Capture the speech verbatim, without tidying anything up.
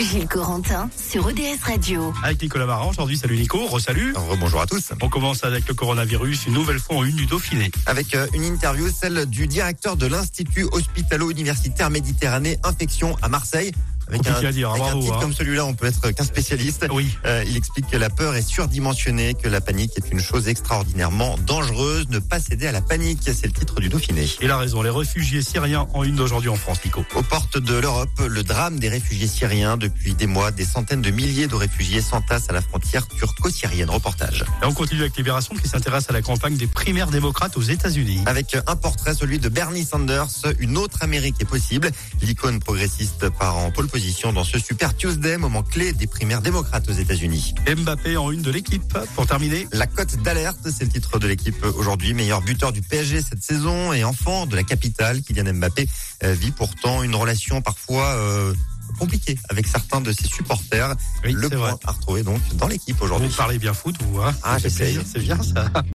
Gilles Corentin sur E D S Radio. Avec Nicolas Marant, aujourd'hui, salut Nico, re-salut. Bonjour à tous. On commence avec le coronavirus, une nouvelle fois en une du Dauphiné. Avec une interview, celle du directeur de l'Institut Hospitalo-Universitaire Méditerranée Infection à Marseille. Avec Compliqué un, à dire, avec bravo, un titre hein. comme celui-là, on peut être qu'un spécialiste. Oui. Euh, il explique que la peur est surdimensionnée, que la panique est une chose extraordinairement dangereuse. Ne pas céder à la panique, c'est le titre du Dauphiné. Il a raison, les réfugiés syriens en une d'aujourd'hui en France, Nico. Aux portes de l'Europe, le drame des réfugiés syriens. Depuis des mois, des centaines de milliers de réfugiés s'entassent à la frontière turco-syrienne. Reportage. Et on continue avec Libération qui s'intéresse à la campagne des primaires démocrates aux États-Unis. Avec un portrait, celui de Bernie Sanders, une autre Amérique est possible. L'icône progressiste part en pole position dans ce Super Tuesday, moment clé des primaires démocrates aux États-Unis. Mbappé en une de l'équipe. Pour terminer, la cote d'alerte, c'est le titre de l'équipe aujourd'hui. Meilleur buteur du P S G cette saison et enfant de la capitale, Kylian Mbappé vit pourtant une relation parfois euh, compliquée avec certains de ses supporters. Oui, le point vrai. à retrouver donc dans l'équipe aujourd'hui. Vous parlez bien foot, vous, hein? Ah, j'essaye. C'est bien ça.